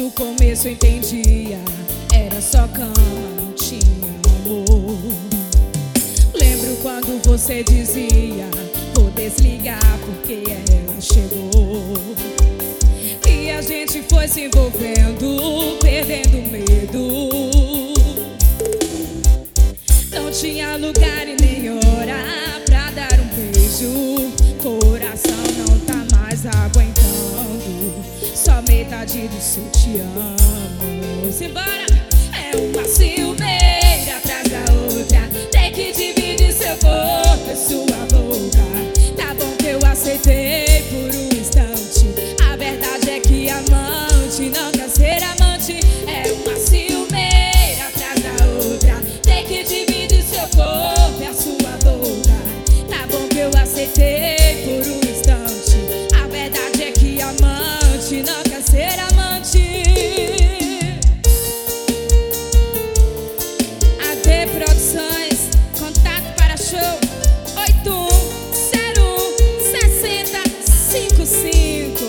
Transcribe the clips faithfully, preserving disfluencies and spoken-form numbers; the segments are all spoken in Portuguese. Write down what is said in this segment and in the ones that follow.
no começo eu entendia, era só cama, não tinha amor. Lembro quando você dizia, vou desligar porque ela chegou. E a gente foi se envolvendo, perdendo medo. Não tinha lugar e nem hora pra dar um beijo. Coração não tá mais aguentando, só metade do seu te amo. Simbora! É uma ciumeira atrás da outra, tem que dividir seu corpo e sua boca. Tá bom que eu aceitei por um instante, a verdade é que amante não quer ser amante. É uma ciumeira atrás da outra, tem que dividir seu corpo e a sua boca. Tá bom que eu aceitei por um instante, a verdade é que amante não quer ser amante. A D Produções, contato para show oito um zero um, seis zero cinco cinco.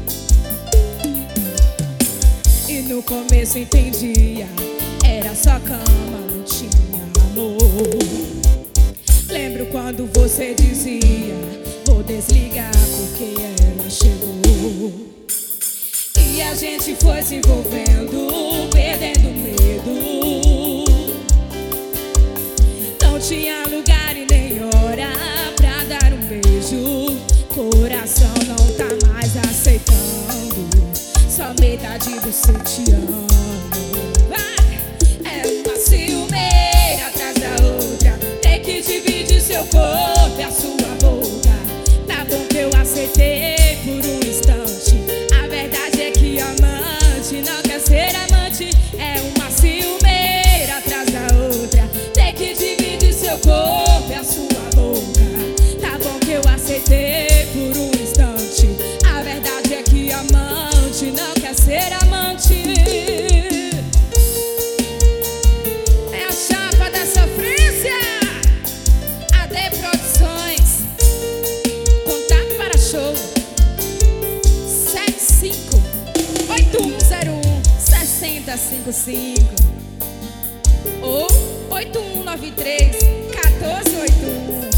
E no começo entendia, era só cama, não tinha amor. Lembro quando você dizia, vou desligar porque ela chegou. E a gente foi se envolvendo, perdendo medo. Não tinha lugar e nem hora pra dar um beijo. Coração não tá mais aceitando, só metade do seu te amo. É uma ciumeira atrás da outra, tem que dividir seu corpo e a sua boca. Tá bom que eu aceitei por um instante, a verdade é que amante não quer ser amante. É uma ciumeira atrás da outra, tem que dividir seu corpo e a sua boca. Tá bom que eu aceitei por um instante, a verdade é que amante não quer ser amante. É a chapa da sofrência, A D Produções, contato para show sete cinco oito um zero um, seis zero cinco cinco ou oito um nove três, um quatro oito um.